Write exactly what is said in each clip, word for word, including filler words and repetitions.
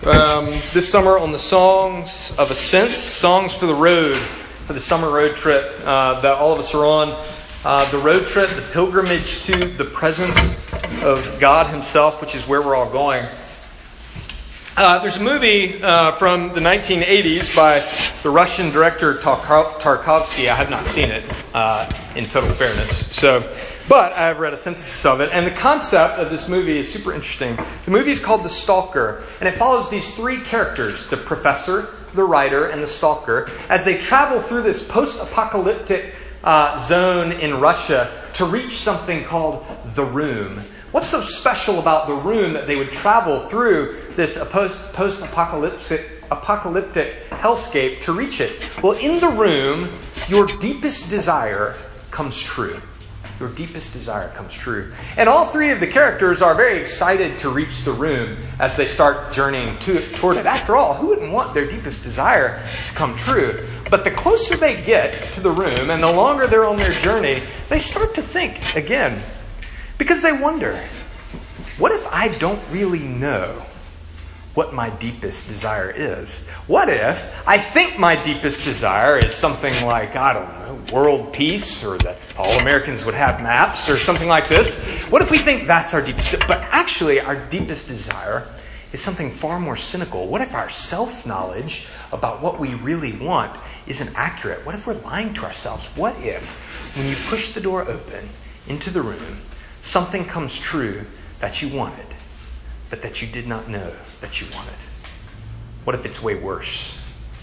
um, this summer on the Songs of Ascents, Songs for the Road, for the summer road trip uh, that all of us are on. Uh, the road trip, the pilgrimage to the presence of God Himself, which is where we're all going. Uh, there's a movie uh, from the nineteen eighties by the Russian director Tarkovsky. I have not seen it, uh, in total fairness. So, but I have read a synthesis of it. And the concept of this movie is super interesting. The movie is called The Stalker. And it follows these three characters, the professor, the writer, and the stalker, as they travel through this post-apocalyptic uh, zone in Russia to reach something called The Room. What's so special about The Room that they would travel through this post-apocalyptic apocalyptic hellscape to reach it? Well, in The Room, your deepest desire comes true. Your deepest desire comes true. And all three of the characters are very excited to reach the room as they start journeying to, toward it. After all, who wouldn't want their deepest desire to come true? But the closer they get to the room and the longer they're on their journey, they start to think again. Because they wonder, what if I don't really know what my deepest desire is? What if I think my deepest desire is something like, I don't know, world peace, or that all Americans would have maps, or something like this? What if we think that's our deepest, but actually our deepest desire is something far more cynical? What if our self-knowledge about what we really want isn't accurate? What if we're lying to ourselves? What if, when you push the door open into the room, something comes true that you wanted, but that you did not know that you wanted? What if it's way worse?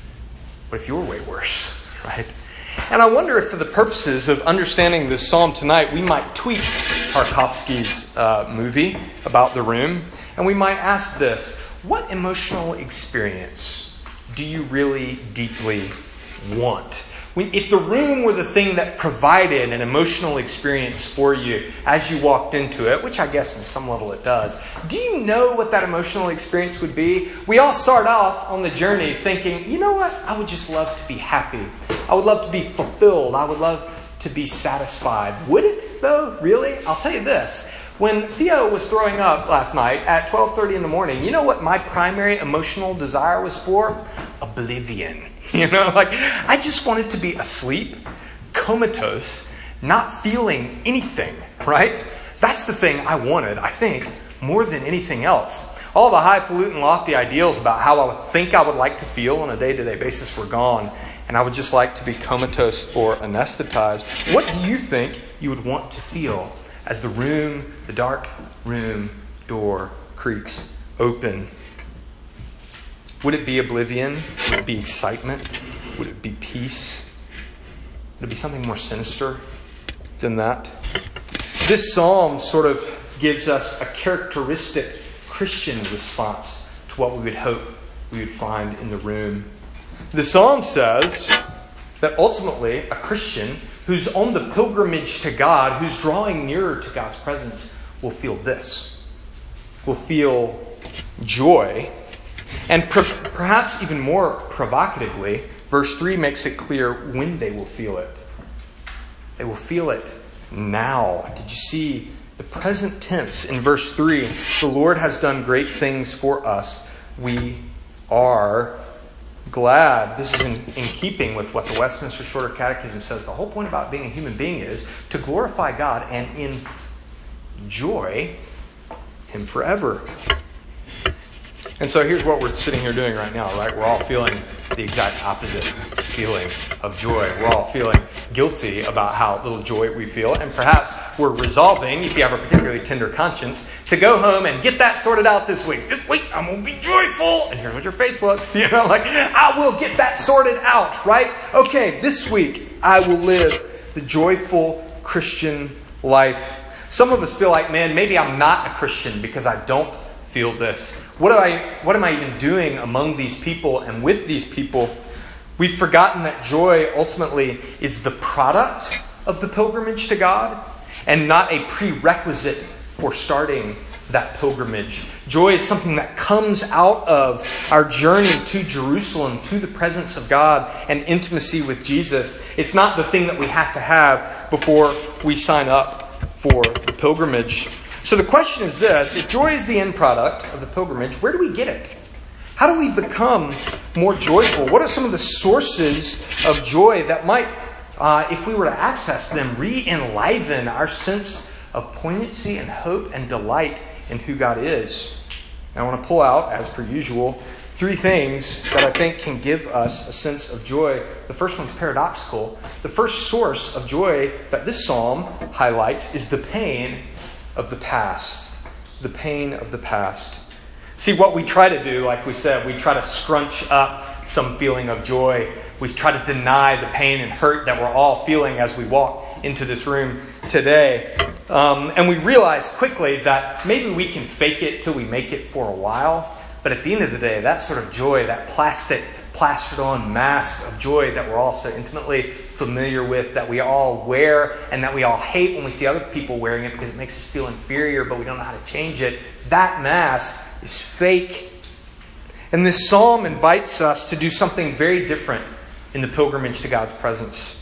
What if you're way worse, right? And I wonder if for the purposes of understanding this psalm tonight, we might tweak Tarkovsky's uh, movie about the room, and we might ask this: what emotional experience do you really deeply want? If the room were the thing that provided an emotional experience for you as you walked into it, which I guess in some level it does, do you know what that emotional experience would be? We all start off on the journey thinking, you know what? I would just love to be happy. I would love to be fulfilled. I would love to be satisfied. Would it, though? Really? I'll tell you this. When Theo was throwing up last night at twelve thirty in the morning, you know what my primary emotional desire was for? Oblivion. You know, like, I just wanted to be asleep, comatose, not feeling anything, right? That's the thing I wanted, I think, more than anything else. All the highfalutin, lofty ideals about how I would think I would like to feel on a day-to-day basis were gone, and I would just like to be comatose or anesthetized. What do you think you would want to feel as the room, the dark room door creaks open? Would it be oblivion? Would it be excitement? Would it be peace? Would it be something more sinister than that? This psalm sort of gives us a characteristic Christian response to what we would hope we would find in the room. The psalm says that ultimately a Christian who's on the pilgrimage to God, who's drawing nearer to God's presence, will feel this. Will feel joy. And per- perhaps even more provocatively, verse three makes it clear when they will feel it. They will feel it now. Did you see the present tense in verse three? The Lord has done great things for us. We are glad. This is in, in keeping with what the Westminster Shorter Catechism says. The whole point about being a human being is to glorify God and enjoy Him forever. And so here's what we're sitting here doing right now, right? We're all feeling the exact opposite feeling of joy. We're all feeling guilty about how little joy we feel. And perhaps we're resolving, if you have a particularly tender conscience, to go home and get that sorted out this week. This week, I'm going to be joyful. And here's what your face looks. You know, like, I will get that sorted out, right? Okay, this week, I will live the joyful Christian life. Some of us feel like, man, maybe I'm not a Christian because I don't feel this. What am I, what am I even doing among these people and with these people? We've forgotten that joy ultimately is the product of the pilgrimage to God and not a prerequisite for starting that pilgrimage. Joy is something that comes out of our journey to Jerusalem, to the presence of God and intimacy with Jesus. It's not the thing that we have to have before we sign up for the pilgrimage. So the question is this: if joy is the end product of the pilgrimage, where do we get it? How do we become more joyful? What are some of the sources of joy that might, uh, if we were to access them, re-enliven our sense of poignancy and hope and delight in who God is? And I want to pull out, as per usual, three things that I think can give us a sense of joy. The first one's paradoxical. The first source of joy that this psalm highlights is the pain of the past. The pain of the past. See, what we try to do, like we said, we try to scrunch up some feeling of joy. We try to deny the pain and hurt that we're all feeling as we walk into this room today. Um, and we realize quickly that maybe we can fake it till we make it for a while. But at the end of the day, that sort of joy, that plastic, plastered on mask of joy that we're all so intimately familiar with, that we all wear and that we all hate when we see other people wearing it because it makes us feel inferior, but we don't know how to change it. That mask is fake. And this psalm invites us to do something very different in the pilgrimage to God's presence.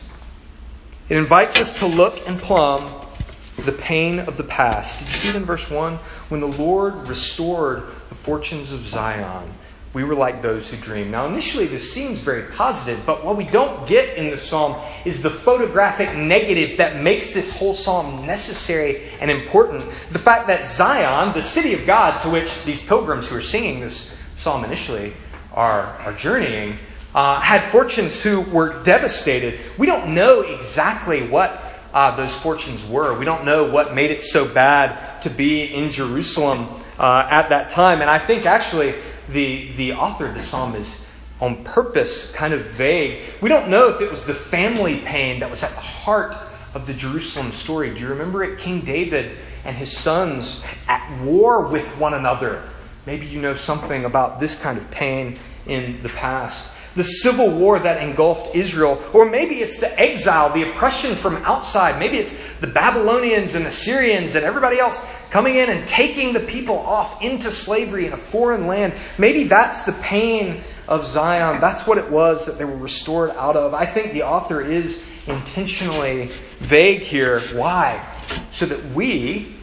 It invites us to look and plumb the pain of the past. Did you see it in verse one? When the Lord restored the fortunes of Zion, we were like those who dream. Now, initially, this seems very positive, but what we don't get in the psalm is the photographic negative that makes this whole psalm necessary and important. The fact that Zion, the city of God to which these pilgrims who are singing this psalm initially are, are journeying, uh, had fortunes who were devastated. We don't know exactly what Uh, those fortunes were. We don't know what made it so bad to be in Jerusalem uh, at that time. And I think actually the, the author of the psalm is on purpose kind of vague. We don't know if it was the family pain that was at the heart of the Jerusalem story. Do you remember it? King David and his sons at war with one another. Maybe you know something about this kind of pain in the past. The civil war that engulfed Israel. Or maybe it's the exile, the oppression from outside. Maybe it's the Babylonians and Assyrians and everybody else coming in and taking the people off into slavery in a foreign land. Maybe that's the pain of Zion. That's what it was that they were restored out of. I think the author is intentionally vague here. Why? So that we,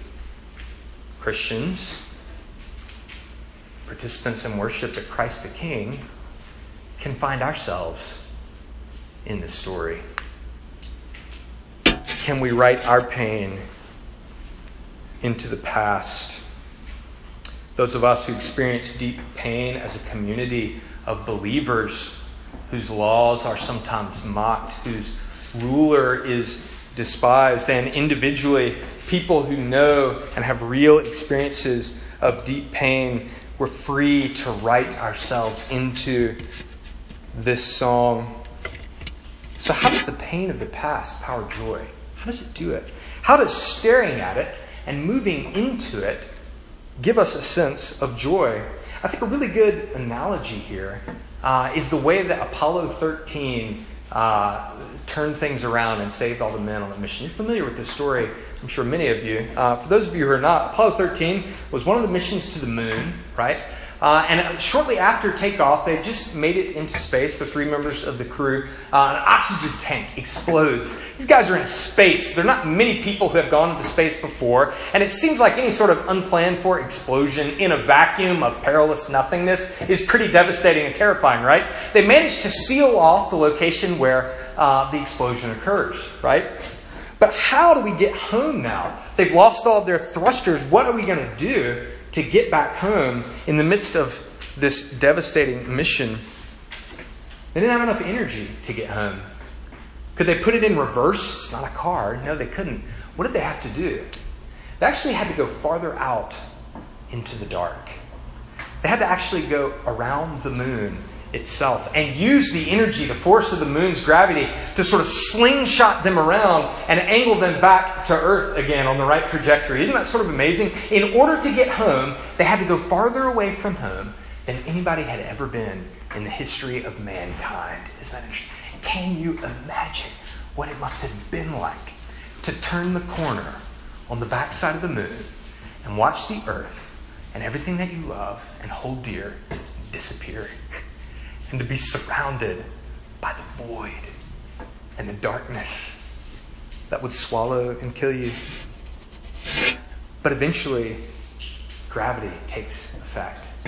Christians, participants in worship at Christ the King, can find ourselves in this story. Can we write our pain into the past? Those of us who experience deep pain as a community of believers whose laws are sometimes mocked, whose ruler is despised, and individually people who know and have real experiences of deep pain, we're free to write ourselves into this song. So how does the pain of the past power joy? How does it do it? How does staring at it and moving into it give us a sense of joy? I think a really good analogy here uh, is the way that Apollo thirteen uh, turned things around and saved all the men on the mission. You're familiar with this story, I'm sure many of you. Uh, for those of you who are not, Apollo thirteen was one of the missions to the moon, right? Uh, and shortly after takeoff, they just made it into space, the three members of the crew. Uh, an oxygen tank explodes. These guys are in space. There are not many people who have gone into space before. And it seems like any sort of unplanned for explosion in a vacuum of perilous nothingness is pretty devastating and terrifying, right? They managed to seal off the location where uh, the explosion occurs, right? But how do we get home now? They've lost all of their thrusters. What are we going to do to get back home in the midst of this devastating mission? They didn't have enough energy to get home. Could they put it in reverse? It's not a car. No, they couldn't. What did they have to do? They actually had to go farther out into the dark. They had to actually go around the moon itself and use the energy, the force of the moon's gravity to sort of slingshot them around and angle them back to Earth again on the right trajectory. Isn't that sort of amazing? In order to get home, they had to go farther away from home than anybody had ever been in the history of mankind. Isn't that interesting? Can you imagine what it must have been like to turn the corner on the backside of the moon and watch the Earth and everything that you love and hold dear disappear? And to be surrounded by the void and the darkness that would swallow and kill you. But eventually, gravity takes effect.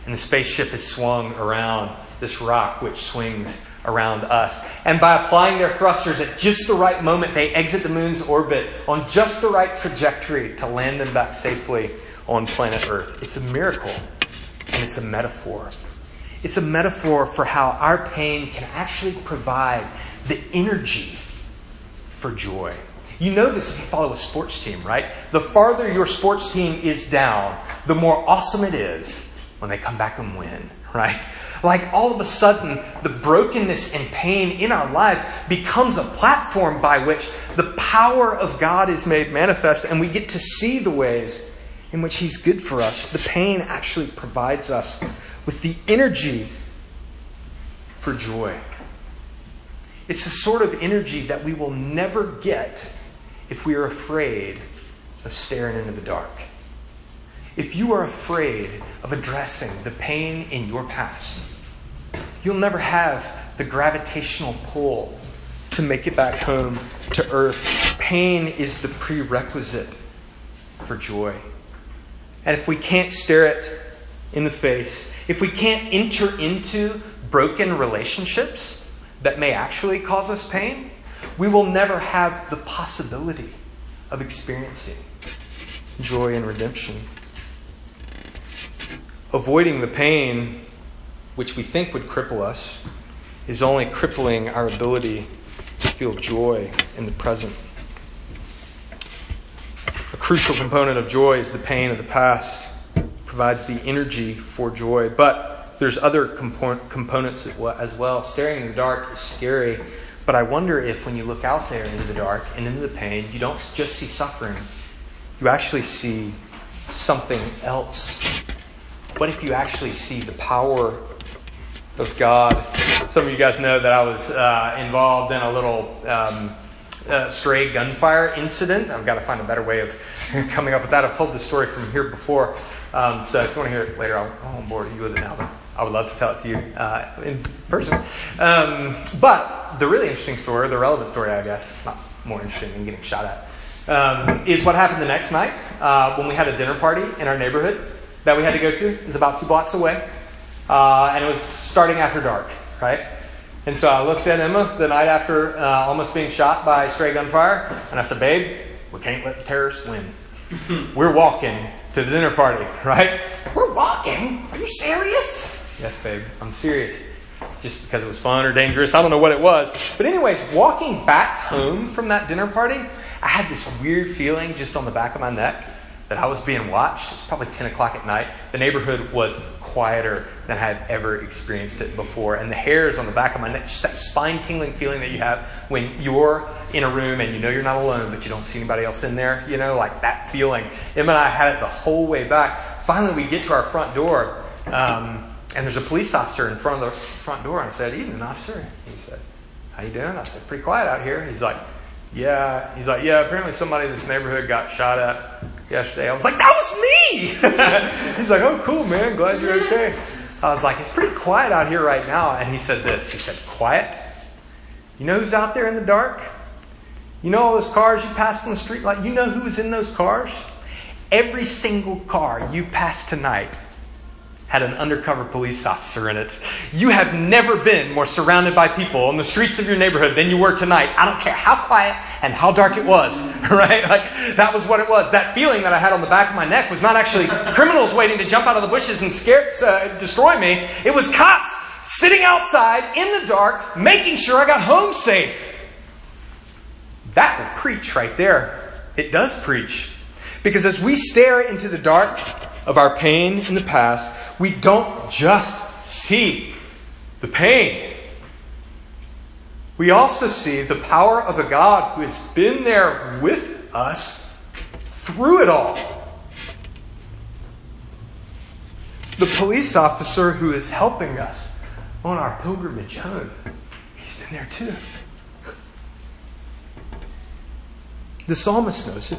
and the spaceship is swung around this rock which swings around us. And by applying their thrusters at just the right moment, they exit the moon's orbit on just the right trajectory to land them back safely on planet Earth. It's a miracle, and it's a metaphor. It's a metaphor for how our pain can actually provide the energy for joy. You know this if you follow a sports team, right? The farther your sports team is down, the more awesome it is when they come back and win, right? Like all of a sudden, the brokenness and pain in our life becomes a platform by which the power of God is made manifest, and we get to see the ways in which He's good for us. The pain actually provides us with the energy for joy. It's the sort of energy that we will never get if we are afraid of staring into the dark. If you are afraid of addressing the pain in your past, you'll never have the gravitational pull to make it back home to earth. Pain is the prerequisite for joy. And if we can't stare it in the face, if we can't enter into broken relationships that may actually cause us pain, we will never have the possibility of experiencing joy and redemption. Avoiding the pain, which we think would cripple us, is only crippling our ability to feel joy in the present. A crucial component of joy is the pain of the past. It provides the energy for joy. But there's other compo- components as well. Staring in the dark is scary. But I wonder if when you look out there into the dark and into the pain, you don't just see suffering. You actually see something else. What if you actually see the power of God? Some of you guys know that I was uh, involved in a little um, uh, stray gunfire incident. I've got to find a better way of coming up with that. I've told this story from here before. Um, so if you want to hear it later, I'll, I'll bore you with it now. But I would love to tell it to you uh, in person. Um, but the really interesting story, the relevant story, I guess, not more interesting than getting shot at, um, is what happened the next night uh, when we had a dinner party in our neighborhood that we had to go to. It was about two blocks away. Uh, and it was starting after dark, right? And so I looked at Emma the night after uh, almost being shot by stray gunfire, and I said, babe, we can't let the terrorists win. We're walking to the dinner party, right? We're walking? Are you serious? Yes, babe, I'm serious. Just because it was fun or dangerous, I don't know what it was. But anyways, walking back home from that dinner party, I had this weird feeling just on the back of my neck that I was being watched. It's probably ten o'clock at night. The neighborhood was quieter than I had ever experienced it before. And the hairs on the back of my neck, just that spine-tingling feeling that you have when you're in a room and you know you're not alone, but you don't see anybody else in there. You know, like that feeling. Emma and I had it the whole way back. Finally, we get to our front door, um, and there's a police officer in front of the front door. I said, "Evening, officer." He said, "How you doing?" I said, "Pretty quiet out here." He's like, Yeah, he's like, yeah, apparently somebody in this neighborhood got shot at yesterday. I was like, that was me! He's like, oh, cool, man. Glad you're okay. I was like, it's pretty quiet out here right now. And he said this. He said, quiet? You know who's out there in the dark? You know all those cars you passed on the street? Like, you know who's in those cars? Every single car you passed tonight had an undercover police officer in it. You have never been more surrounded by people on the streets of your neighborhood than you were tonight. I don't care how quiet and how dark it was, right? Like, that was what it was. That feeling that I had on the back of my neck was not actually criminals waiting to jump out of the bushes and scare, uh, destroy me. It was cops sitting outside in the dark, making sure I got home safe. That will preach right there. It does preach. Because as we stare into the dark of our pain in the past, we don't just see the pain. We also see the power of a God who has been there with us through it all. The police officer who is helping us on our pilgrimage home, he's been there too. The psalmist knows it.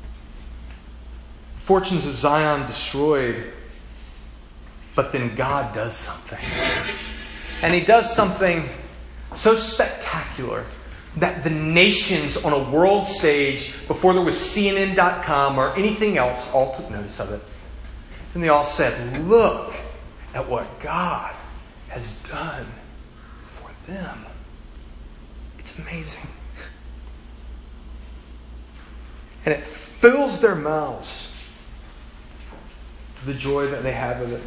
Fortunes of Zion destroyed. But then God does something. And He does something so spectacular that the nations on a world stage, before there was C N N dot com or anything else, all took notice of it. And they all said, look at what God has done for them. It's amazing. And it fills their mouths, the joy that they have with it.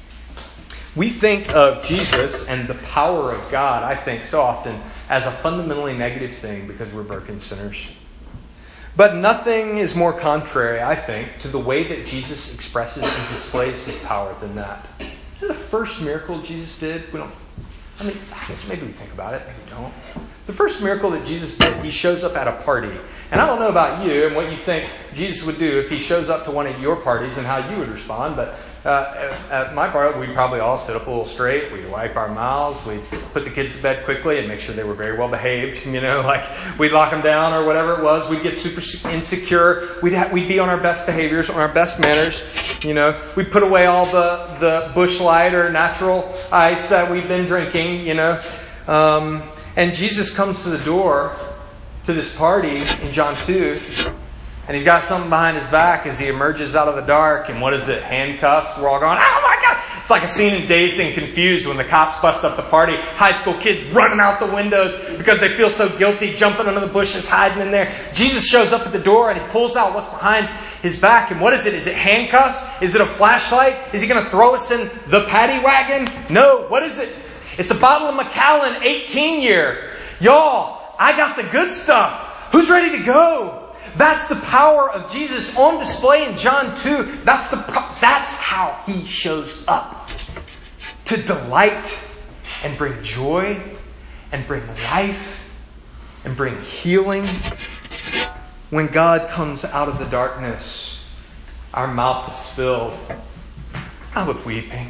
We think of Jesus and the power of God, I think, so often as a fundamentally negative thing because we're broken sinners. But nothing is more contrary, I think, to the way that Jesus expresses and displays his power than that. The first miracle Jesus did, we don't, I mean, I guess maybe we think about it, maybe we don't. The first miracle that Jesus did, he shows up at a party. And I don't know about you and what you think Jesus would do if he shows up to one of your parties and how you would respond, but uh, at my party, we'd probably all sit up a little straight. We'd wipe our mouths. We'd put the kids to bed quickly and make sure they were very well behaved. You know, like we'd lock them down or whatever it was. We'd get super insecure. We'd ha- we'd be on our best behaviors, on our best manners. You know, we'd put away all the, the Busch Light or natural ice that we've been drinking, you know. Um, and Jesus comes to the door to this party in John two. And he's got something behind his back as he emerges out of the dark. And what is it? Handcuffs. We're all going, oh my God. It's like a scene in Dazed and Confused when the cops bust up the party. High school kids running out the windows because they feel so guilty, jumping under the bushes, hiding in there. Jesus shows up at the door and he pulls out what's behind his back. And what is it? Is it handcuffs? Is it a flashlight? Is he going to throw us in the paddy wagon? No. What is it? It's a bottle of Macallan eighteen year. Y'all, I got the good stuff. Who's ready to go? That's the power of Jesus on display in John two. That's the that's how he shows up. To delight and bring joy and bring life and bring healing. When God comes out of the darkness, our mouth is filled, not with weeping,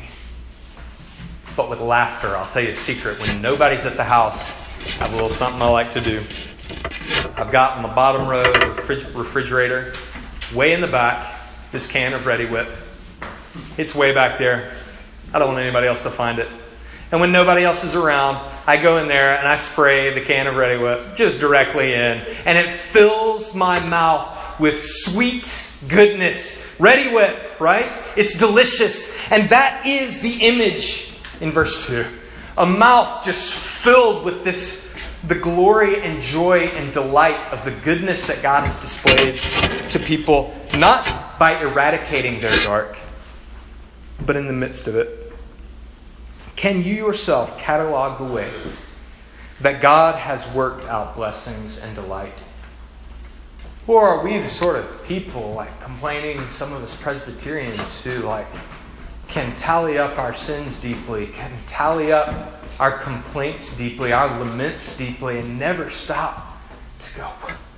but with laughter. I'll tell you a secret. When nobody's at the house, I have a little something I like to do. I've got in the bottom row of the refrigerator, way in the back, this can of Ready Whip. It's way back there. I don't want anybody else to find it. And when nobody else is around, I go in there and I spray the can of Ready Whip just directly in. And it fills my mouth with sweet goodness. Ready Whip, right? It's delicious. And that is the image in verse two. A mouth just filled with this the glory and joy and delight of the goodness that God has displayed to people, not by eradicating their dark, but in the midst of it. Can you yourself catalog the ways that God has worked out blessings and delight? Or are we the sort of people, like complaining, some of us Presbyterians who like can tally up our sins deeply, can tally up our complaints deeply, our laments deeply, and never stop to go,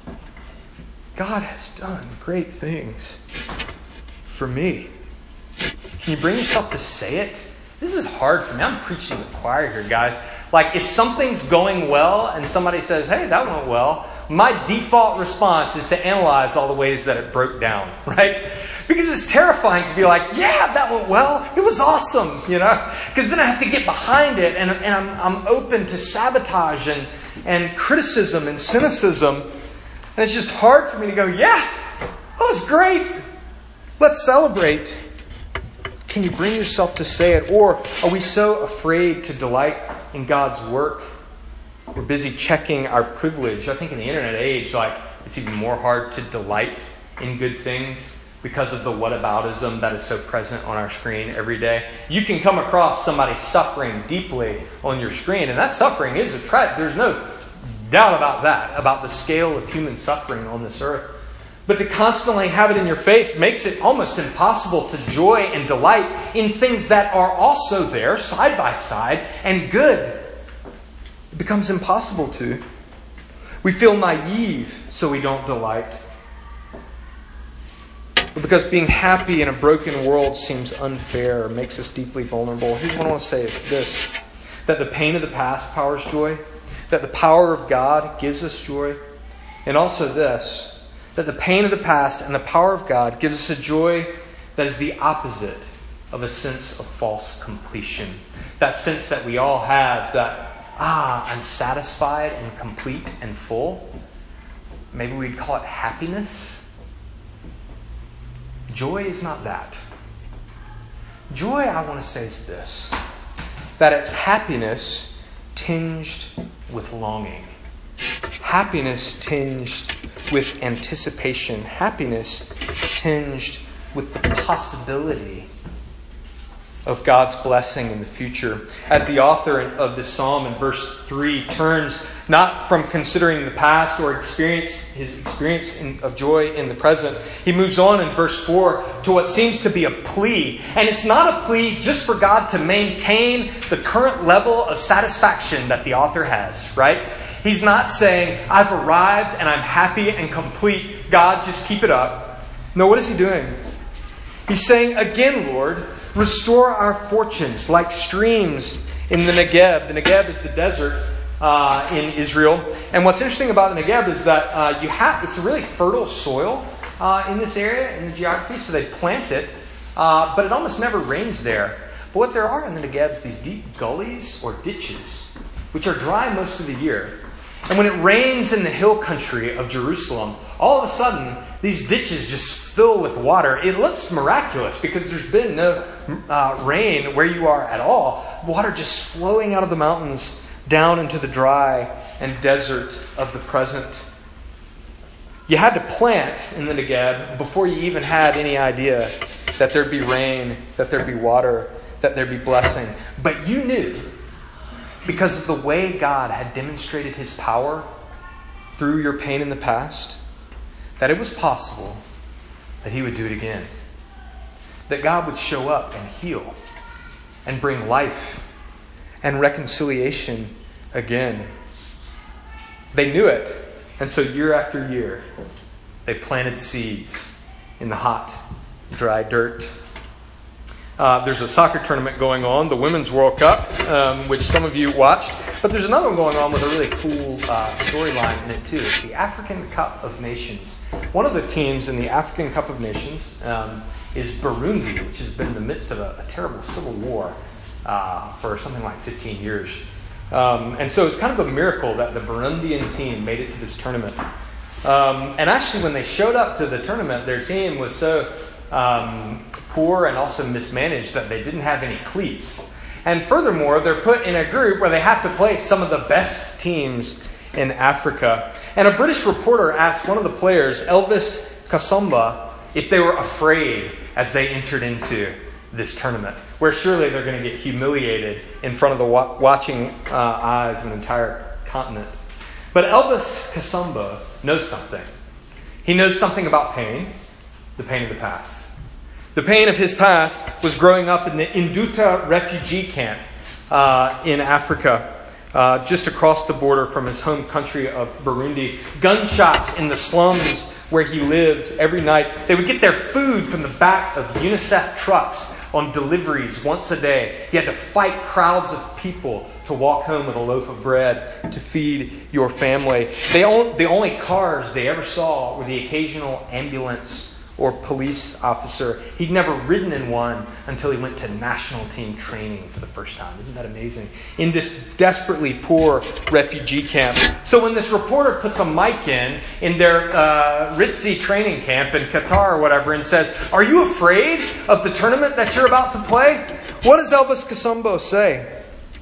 God has done great things for me. Can you bring yourself to say it? This is hard for me. I'm preaching to the choir here, guys. Like, if something's going well and somebody says, hey, that went well, my default response is to analyze all the ways that it broke down, right? Because it's terrifying to be like, yeah, that went well. It was awesome, you know? Because then I have to get behind it and, and I'm, I'm open to sabotage and, and criticism and cynicism. And it's just hard for me to go, yeah, that was great. Let's celebrate. Can you bring yourself to say it? Or are we so afraid to delight in God's work? We're busy checking our privilege. I think in the internet age, like, it's even more hard to delight in good things because of the whataboutism that is so present on our screen every day. You can come across somebody suffering deeply on your screen, and that suffering is a tragedy. There's no doubt about that, about the scale of human suffering on this earth. But to constantly have it in your face makes it almost impossible to joy and delight in things that are also there, side by side, and good. It becomes impossible to. We feel naive, so we don't delight. But because being happy in a broken world seems unfair or makes us deeply vulnerable, here's what I want to say is this: that the pain of the past powers joy, that the power of God gives us joy, and also this, that the pain of the past and the power of God gives us a joy that is the opposite of a sense of false completion. That sense that we all have that, ah, I'm satisfied and complete and full. Maybe we'd call it happiness. Joy is not that. Joy, I want to say, is this: that it's happiness tinged with longing. Happiness tinged with anticipation. Happiness tinged with the possibility of God's blessing in the future. As the author of this psalm in verse three turns not from considering the past or experience his experience in, of joy in the present, he moves on in verse four to what seems to be a plea. And it's not a plea just for God to maintain the current level of satisfaction that the author has, right? He's not saying, I've arrived and I'm happy and complete. God, just keep it up. No, what is he doing? He's saying, again, Lord, restore our fortunes like streams in the Negev. The Negev is the desert uh, in Israel. And what's interesting about the Negev is that uh, you have it's a really fertile soil uh, in this area, in the geography. So they plant it, uh, but it almost never rains there. But what there are in the Negev is these deep gullies or ditches, which are dry most of the year. And when it rains in the hill country of Jerusalem, all of a sudden, these ditches just fill with water. It looks miraculous because there's been no uh, rain where you are at all. Water just flowing out of the mountains down into the dry and desert of the present. You had to plant in the Negev before you even had any idea that there'd be rain, that there'd be water, that there'd be blessing. But you knew, because of the way God had demonstrated his power through your pain in the past, that it was possible that he would do it again. That God would show up and heal and bring life and reconciliation again. They knew it. And so year after year, they planted seeds in the hot, dry dirt. Uh, there's a soccer tournament going on, the Women's World Cup, um, which some of you watched. But there's another one going on with a really cool uh, storyline in it too. It's the African Cup of Nations. One of the teams in the African Cup of Nations um, is Burundi, which has been in the midst of a, a terrible civil war uh, for something like fifteen years. Um, and so it's kind of a miracle that the Burundian team made it to this tournament. Um, and actually, when they showed up to the tournament, their team was so um, poor and also mismanaged that they didn't have any cleats. And furthermore, they're put in a group where they have to play some of the best teams in Africa. And a British reporter asked one of the players, Elvis Kasomba, if they were afraid as they entered into this tournament, where surely they're going to get humiliated in front of the wa- watching uh, eyes of an entire continent. But Elvis Kasomba knows something. He knows something about pain, the pain of the past. The pain of his past was growing up in the Induta refugee camp uh, in Africa, uh, just across the border from his home country of Burundi. Gunshots in the slums where he lived every night. They would get their food from the back of UNICEF trucks on deliveries once a day. You had to fight crowds of people to walk home with a loaf of bread to feed your family. They only, the only cars they ever saw were the occasional ambulance or police officer. He'd never ridden in one until he went to national team training for the first time. Isn't that amazing? In this desperately poor refugee camp. So when this reporter puts a mic in, in their uh, ritzy training camp in Qatar or whatever, and says, "Are you afraid of the tournament that you're about to play?" What does Elvis Kasombo say?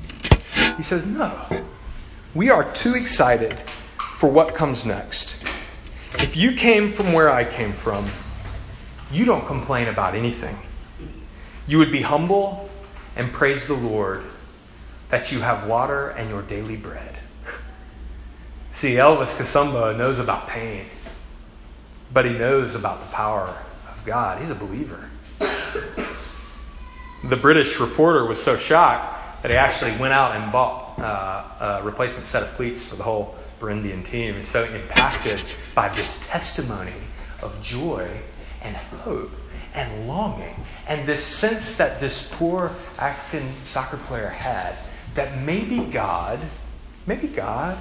He says, "No. We are too excited for what comes next. If you came from where I came from, you don't complain about anything. You would be humble and praise the Lord that you have water and your daily bread." See, Elvis Kasomba knows about pain, but he knows about the power of God. He's a believer. The British reporter was so shocked that he actually went out and bought uh, a replacement set of cleats for the whole Burundian team. He's so impacted by this testimony of joy and hope and longing, and this sense that this poor African soccer player had, that maybe God, maybe God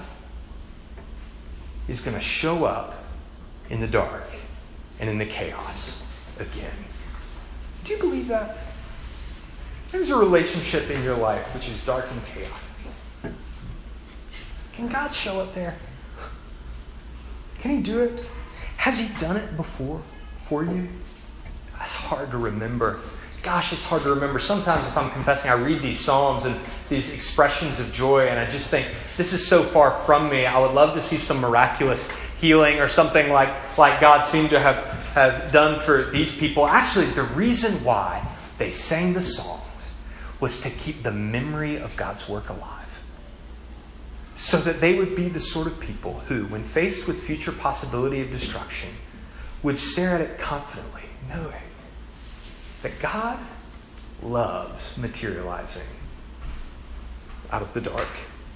is going to show up in the dark and in the chaos again. Do you believe that? There's a relationship in your life which is dark and chaotic. Can God show up there? Can He do it? Has He done it before? For you? That's hard to remember. gosh, it's hard to remember. Sometimes if I'm confessing, I read these Psalms and these expressions of joy, and I just think, this is so far from me. I would love to see some miraculous healing or something like, like God seemed to have, have done for these people. Actually, the reason why they sang the songs was to keep the memory of God's work alive. So that they would be the sort of people who, when faced with future possibility of destruction, would stare at it confidently, knowing that God loves materializing out of the dark.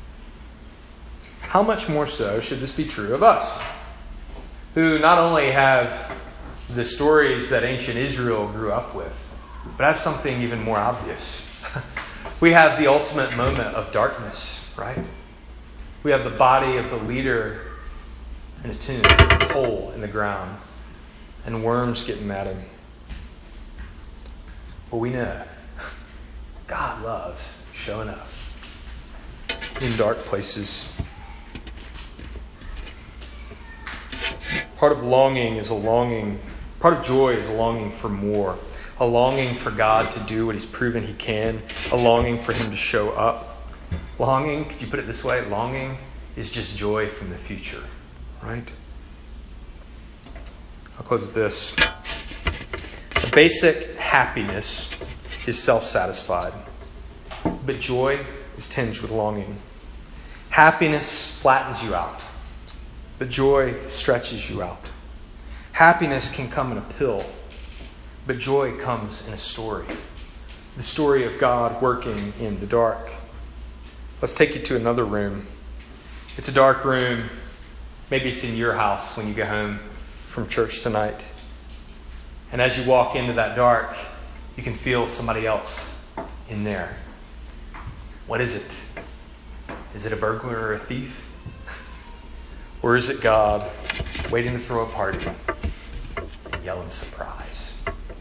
How much more so should this be true of us, who not only have the stories that ancient Israel grew up with, but have something even more obvious. We have the ultimate moment of darkness, right? We have the body of the leader in a tomb, a hole in the ground, and worms getting at him. But we know God loves showing up in dark places. Part of longing is a longing, part of joy is a longing for more. A longing for God to do what He's proven He can. A longing for Him to show up. Longing, could you put it this way? Longing is just joy from the future, right? I'll close with this. The basic happiness is self-satisfied, but joy is tinged with longing. Happiness flattens you out, but joy stretches you out. Happiness can come in a pill, but joy comes in a story. The story of God working in the dark. Let's take you to another room. It's a dark room. Maybe it's in your house when you go home from church tonight. And as you walk into that dark, you can feel somebody else in there. What is it? Is it a burglar or a thief? Or is it God waiting to throw a party and yelling surprise?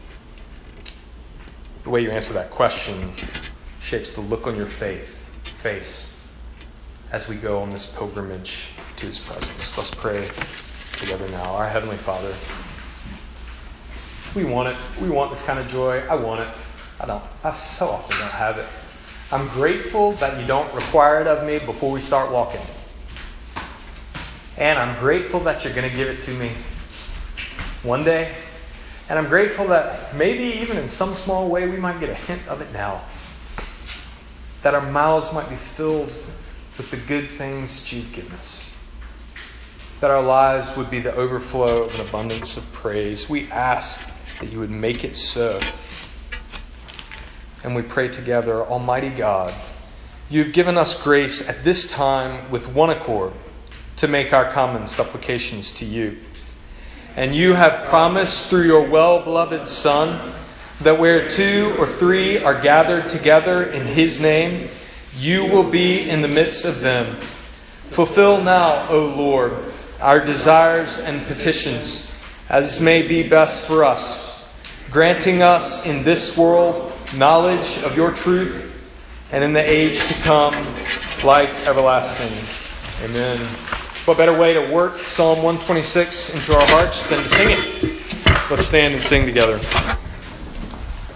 The way you answer that question shapes the look on your faith. face as we go on this pilgrimage to His presence. Let's pray together now. Our Heavenly Father, we want it. We want this kind of joy. I want it. I don't. I so often don't have it. I'm grateful that you don't require it of me before we start walking. And I'm grateful that you're going to give it to me one day. And I'm grateful that maybe even in some small way we might get a hint of it now. That our mouths might be filled with the good things that you've given us. That our lives would be the overflow of an abundance of praise. We ask that you would make it so. And we pray together, Almighty God, you've given us grace at this time with one accord to make our common supplications to you. And you have promised through your well-beloved Son that where two or three are gathered together in His name, you will be in the midst of them. Fulfill now, O Lord, our desires and petitions, as may be best for us, granting us in this world knowledge of your truth, and in the age to come, life everlasting. Amen. What better way to work Psalm one twenty-six into our hearts than to sing it? Let's stand and sing together.